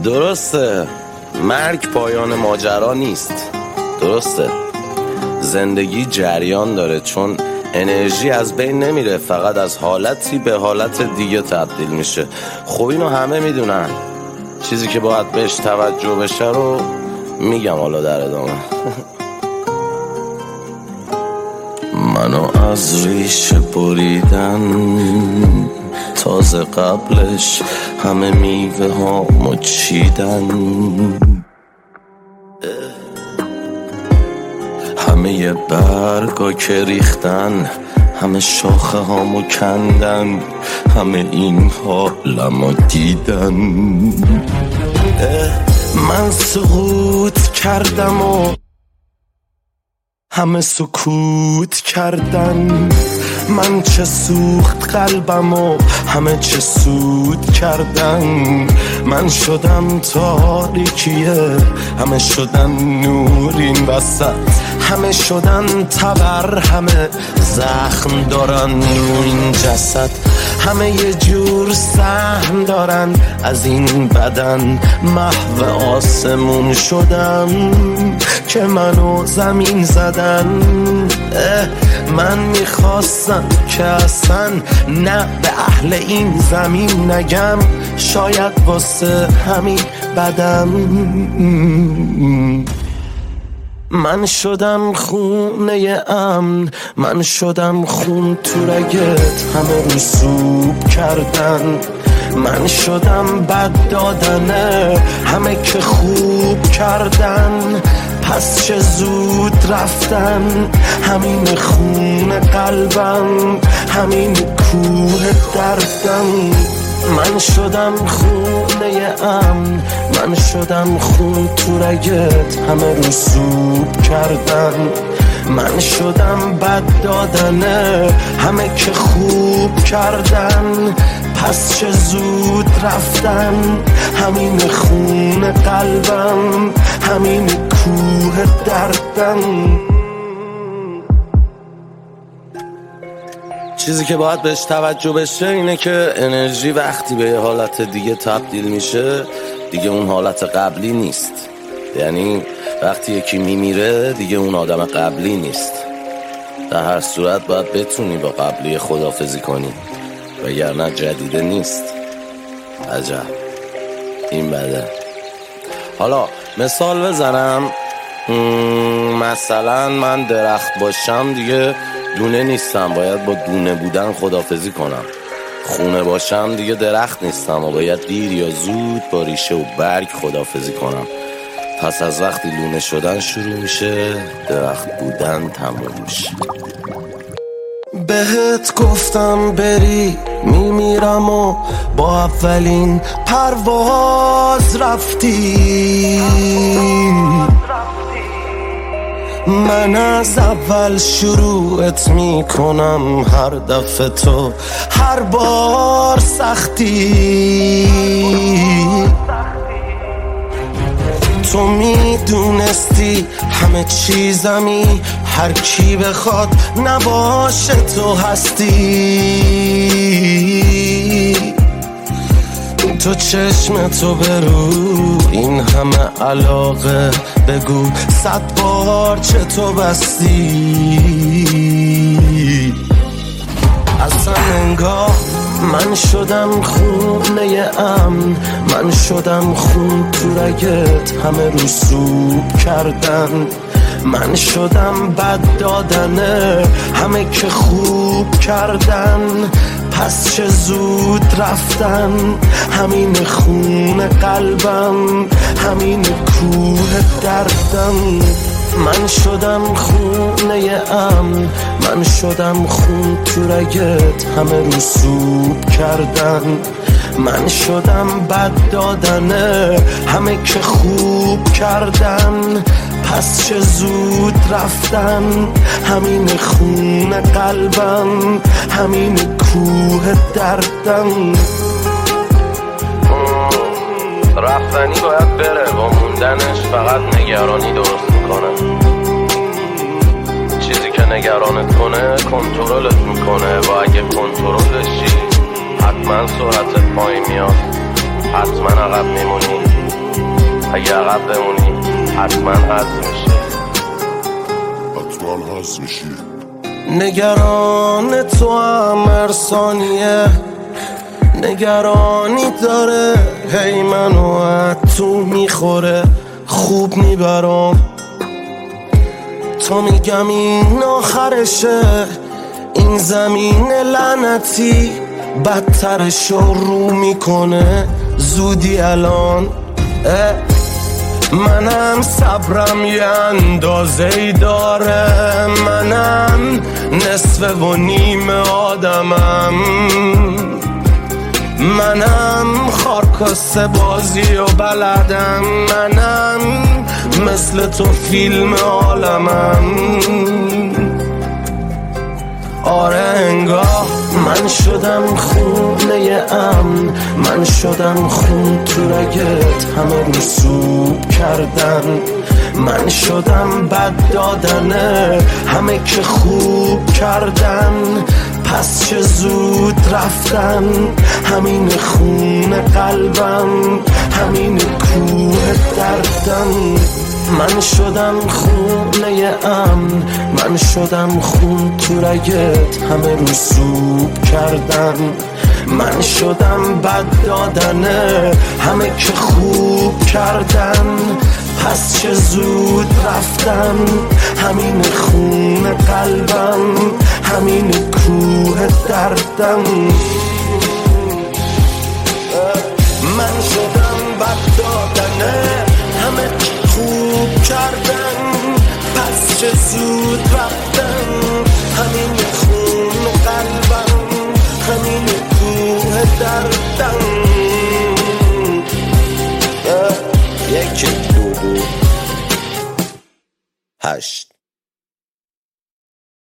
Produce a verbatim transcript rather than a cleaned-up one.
درسته مرگ پایان ماجرا نیست، درسته زندگی جریان داره، چون انرژی از بین نمیره، فقط از حالتی به حالت دیگه تبدیل میشه. خب اینو همه میدونن، چیزی که باید بهش توجه بشه رو میگم حالا در ادامه. منو از ریشه بریدن، تازه قبلش همه میوه ها مچیدن، همه یه برگا که ریختن، همه شاخه هامو کندن، همه این حالمو دیدن. من سقوط کردم و همه سکوت کردن، من چه سوخت قلبم و همه چه سود کردن. من شدم تاریکیه، همه شدن نور این وسط، همه شدن تبر، همه زخم دارن رو این جسد، همه یه جور سهم دارن از این بدن. محو آسمون شدم که منو زمین زدن. من میخواستم که اصلا نه به اهل این زمین نگم، شاید واسه همین بدم. من شدم خونه امن، من شدم خون تو رگت، همه رسوب کردن. من شدم بد دادنه، همه که خوب کردن. پس چه زود رفتن، همین خون قلبم، همین کوه دردم. من شدم خونه امن، من شدم خون تو رگت، همه رسوب کردن. من شدم بد دادنه، همه که خوب کردن. پس چه زود رفتن، همین خون قلبم، همین کوه دردم. چیزی که باید بهش توجه بشه اینه که انرژی وقتی به یه حالت دیگه تبدیل میشه دیگه اون حالت قبلی نیست. یعنی وقتی یکی میمیره دیگه اون آدم قبلی نیست. در هر صورت باید بتونی با قبلی خداحافظی کنی، وگرنه جدیده نیست. عجب این بده. حالا مثال بزنم، مثلا من درخت باشم دیگه دونه نیستم، باید با دونه بودن خداحافظی کنم. خونه باشم دیگه درخت نیستم و باید دیر یا زود با ریشه و برگ خداحافظی کنم. پس از وقتی لونه شدن شروع میشه، درخت بودن تموم میشه. بهت گفتم بری میمیرم و با اولین پرواز رفتی. من از اول شروعت میکنم، هر دفعه تو هر بار سختی. تو میدونستی همه چیزمی، هر کی بخواد نباشه تو هستی. تو چشم تو برو این همه علاقه، بگو صد بار چطور بستی. اصلا انگار من شدم خونه امن، من شدم خون تو رگت، همه رسوب کردن. من شدم بد دادنه، همه که خوب کردن. پس چه زود رفتن، همین خون قلبم، همین کوه دردم. من شدم خونه امن، من شدم خون تو رگت، همه رسوب کردن. من شدم بد دادنه، همه که خوب کردن. پس چه زود رفتن، همین خون قلبم، همین کوه دردم. رفتنی باید بره، با موندنش فقط نگرانی درست میکنه. چیزی که نگرانت کنه کنترلت میکنه و اگه کنترلشی حتما سرعتت پایین میاد. حتما عقب میمونی، اگه عقب بمونی حتما حذف میشی، حتما حذف میشی. نگران تو هم هر ثانیه، نگرانی داره هی منو از تو میخوره، خوب میبرم تو میگم این آخرشه، این زمین لعنتی بدترشو رو میکنه زودی الان. منم صبرم یه اندازه ای داره، منم نصف و نیم آدمم، منم خارکاسته بازی و بلدم، منم مثل تو فیلم عالمم. آره انگاه من شدم خونه امن، من شدم خون تو رگت همه رو سوب کردن، من شدم بد دادنه همه که خوب کردن، پس چه زود رفتن همین خون قلبم، همین کوه دردم. من شدم خونه امن، من شدم خون تو رگت همه رو سوب کردن، من شدم بد دادنه همه که خوب کردن، پس چه زود رفتن همین خون قلبم، همین کوه دردم. من شدم بد دادنه همه که خوب کردن، پس چه زود رفتن همین خون قلبم، همین کوه دردم. یک دو هشت